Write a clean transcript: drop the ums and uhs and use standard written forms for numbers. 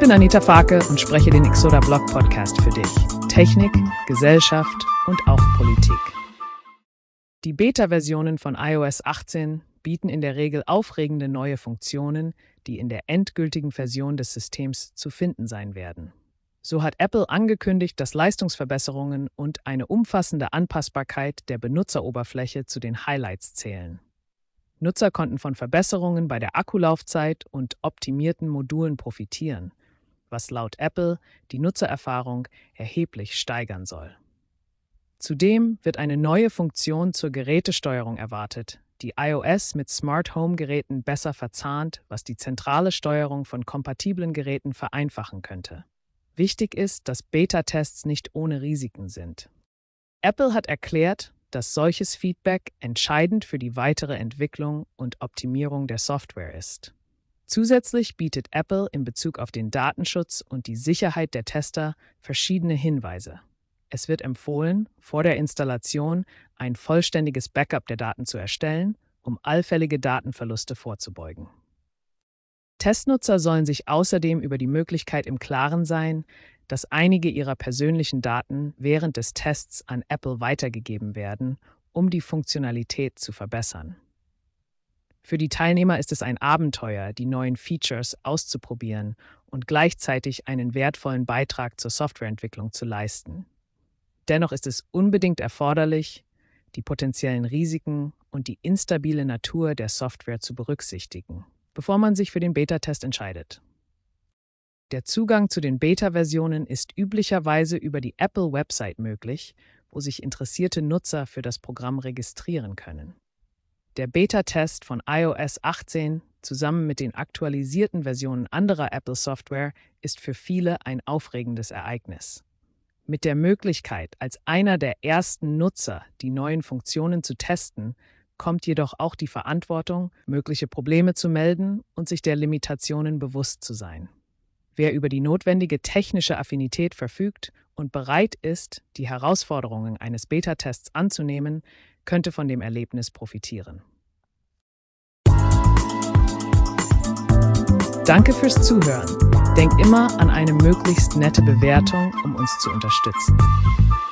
bin Anita Farke und spreche den Exoda Blog Podcast für dich. Technik, Gesellschaft und auch Politik. Die Beta-Versionen von iOS 18 bieten in der Regel aufregende neue Funktionen, die in der endgültigen Version des Systems zu finden sein werden. So hat Apple angekündigt, dass Leistungsverbesserungen und eine umfassende Anpassbarkeit der Benutzeroberfläche zu den Highlights zählen. Nutzer konnten von Verbesserungen bei der Akkulaufzeit und optimierten Modulen profitieren, was laut Apple die Nutzererfahrung erheblich steigern soll. Zudem wird eine neue Funktion zur Gerätesteuerung erwartet, die iOS mit Smart Home-Geräten besser verzahnt, was die zentrale Steuerung von kompatiblen Geräten vereinfachen könnte. Wichtig ist, dass Beta-Tests nicht ohne Risiken sind. Apple hat erklärt, dass solches Feedback entscheidend für die weitere Entwicklung und Optimierung der Software ist. Zusätzlich bietet Apple in Bezug auf den Datenschutz und die Sicherheit der Tester verschiedene Hinweise. Es wird empfohlen, vor der Installation ein vollständiges Backup der Daten zu erstellen, um allfällige Datenverluste vorzubeugen. Testnutzer sollen sich außerdem über die Möglichkeit im Klaren sein, dass einige ihrer persönlichen Daten während des Tests an Apple weitergegeben werden, um die Funktionalität zu verbessern. Für die Teilnehmer ist es ein Abenteuer, die neuen Features auszuprobieren und gleichzeitig einen wertvollen Beitrag zur Softwareentwicklung zu leisten. Dennoch ist es unbedingt erforderlich, die potenziellen Risiken und die instabile Natur der Software zu berücksichtigen, bevor man sich für den Beta-Test entscheidet. Der Zugang zu den Beta-Versionen ist üblicherweise über die Apple-Website möglich, wo sich interessierte Nutzer für das Programm registrieren können. Der Beta-Test von iOS 18 zusammen mit den aktualisierten Versionen anderer Apple-Software ist für viele ein aufregendes Ereignis. Mit der Möglichkeit, als einer der ersten Nutzer die neuen Funktionen zu testen, kommt jedoch auch die Verantwortung, mögliche Probleme zu melden und sich der Limitationen bewusst zu sein. Wer über die notwendige technische Affinität verfügt und bereit ist, die Herausforderungen eines Beta-Tests anzunehmen, könnte von dem Erlebnis profitieren. Danke fürs Zuhören. Denk immer an eine möglichst nette Bewertung, um uns zu unterstützen.